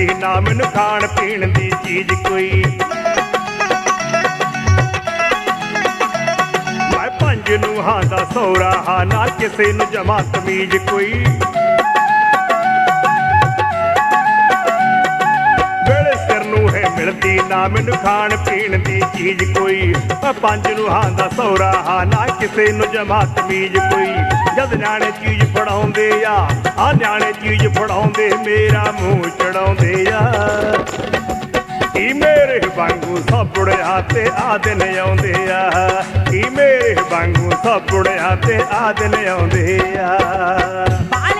मिलदी ना मैनू खाण पीण दी चीज कोई। मैं 5 नूहां दा सौरा हा ना किसे नू जमा तमीज कोई। मिलदी ना मैनू खाण पीण दी चीज कोई। 5 नूहां दा सौरा हा ना किसे नू जमा तमीज कोई। जद न्याणे चीज फड़ाउंदे आ न्याणे चीज फड़ाउंदे मेरा मूँह चढ़ाउंदे आ। मेरे वांगू साबुड़िया ते आ दिन आउंदे आ। मेरे वांगू साबुड़िया ते आ दिन आउंदे आ।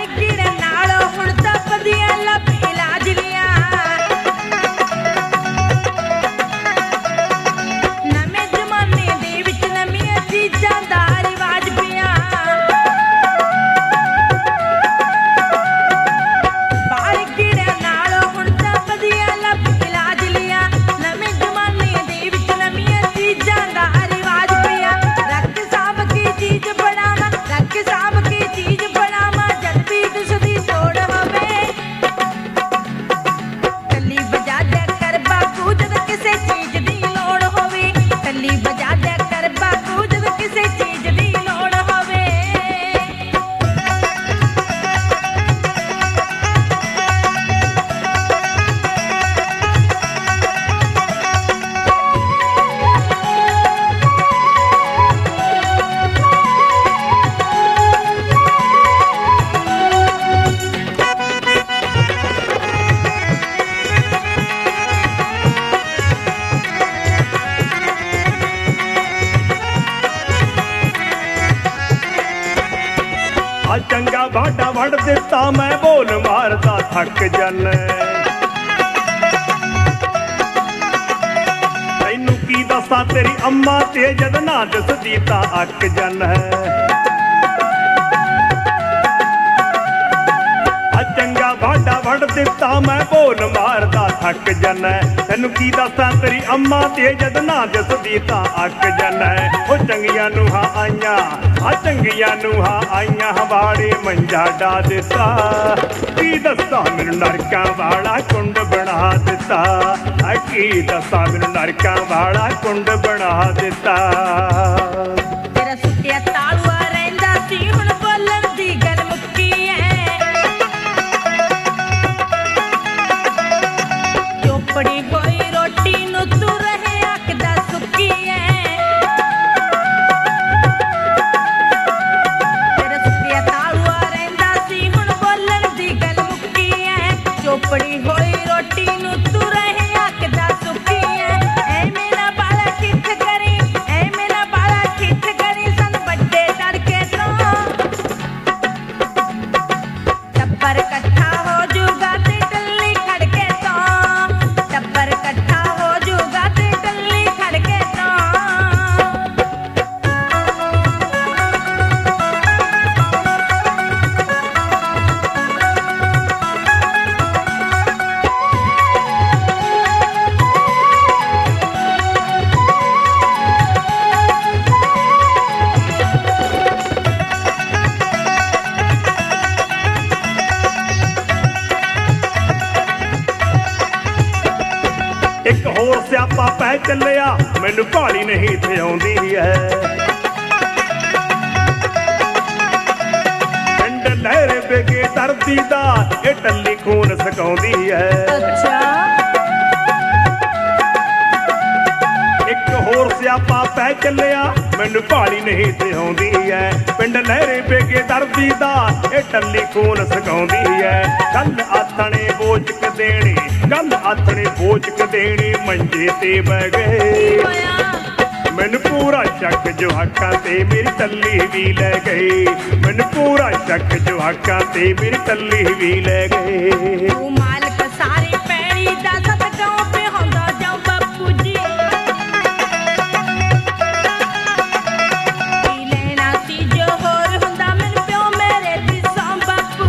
चंगा भाडा वड़ दिता मैं बोल मारदा थक जाना। तैनू की दसा तेरी अम्मा ते जद ना दसदी तां अक जाना। चंगा भाडा वड़ दिता मैं बोल मारदा थक जाना। तैनू की दसा तेरी अम्मा ते जद ना दसदी तां अक जाना। ओ चंगियां नूहां आईयां चंगियां नूहां आईयां वाड़े मंजा डा दिता। की दसा मैनू नरकां वाला कुंड बना दिता। की दसा मैनू नरकां वाला कुंड बना दिता। तेरा सुटिया तालुआ रहिंदा सी हुण बोलण दी गल मुक्की है। चोपड़ी होई रोटी नू तू रहे आखदा सुक्की है। चोपड़ी होई रोटी नू तू रहे आखदा सुखी है। ऐ मेरा बाला ठिठ करी ऐ मेरा बाला ठिठ करी सन बड्डे तड़के तो। टब्बर कट्ठा हो जूगा ते टल्ली खड़के तो। टब्बर कट्ठा हो जूगा ते टल्ली खड़के तो। एक होर स्यापा पै चलिया मैनू भाली नहीं थे आउंदी है। पिंड लहरे बेगे दर्दी दा ए टल्ली खून सकाउंदी है। अच्छा एक होर स्यापा पै चलिया मैनू भाली नहीं थे आउंदी है। पिंड लहरे बेगे दर्दी दा ए टल्ली खून सकाउंदी है। कल आथणे बोचक देनी कल आथणे बोचक देनी मंजे ते बह गए। मैनू पूरा शक जवाकां ते मेरी टल्ली भी लै गई। मैनू पूरा शक जवाकां ते मेरी टल्ली भी लै गए। मालक सारी पैड़ी दा सत गांव पे होंदा जाऊं बापू जी। लेना सी जो होर हुंदा मैनू प्यो मेरे दिसां बापू।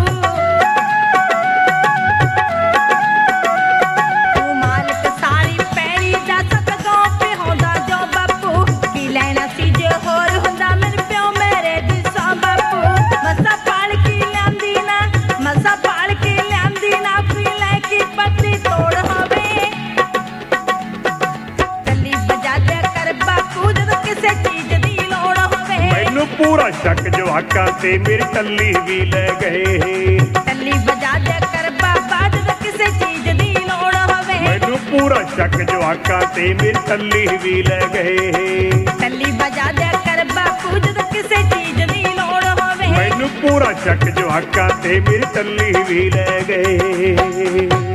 मालक सारी पैड़ी दा सत गांव पे होंदा जाऊं बापू। की लेना सी जो होर हुंदा मैनू प्यो मेरे दिसां बापू। मसा पाल की ल्यांदी ना मसा पाल की ल्यांदी ना पी लै की पत्ती तो। ਪੂਰਾ ਸ਼ੱਕ ਜਵਾਕਾਂ ਤੇ ਮੇਰੀ ਟੱਲੀ ਵੀ ਲੈ ਗਏ। ਟੱਲੀ ਵਜਾ ਦਿਆ ਕਰ ਬਾਬਾ ਜਦੋਂ ਕਿਸੇ ਚੀਜ਼ ਦੀ ਲੋੜ ਹੋਵੇ। ਮੈਨੂੰ ਪੂਰਾ ਸ਼ੱਕ ਜਵਾਕਾਂ ਤੇ ਮੇਰੀ ਟੱਲੀ ਵੀ ਲੈ ਗਏ। ਟੱਲੀ ਵਜਾ ਦਿਆ ਕਰ ਬਾਪੂ ਜਦੋਂ ਕਿਸੇ ਚੀਜ਼ ਦੀ ਲੋੜ ਹੋਵੇ। ਮੈਨੂੰ ਪੂਰਾ ਸ਼ੱਕ ਜਵਾਕਾਂ ਤੇ ਮੇਰੀ ਟੱਲੀ ਵੀ ਲੈ ਗਏ।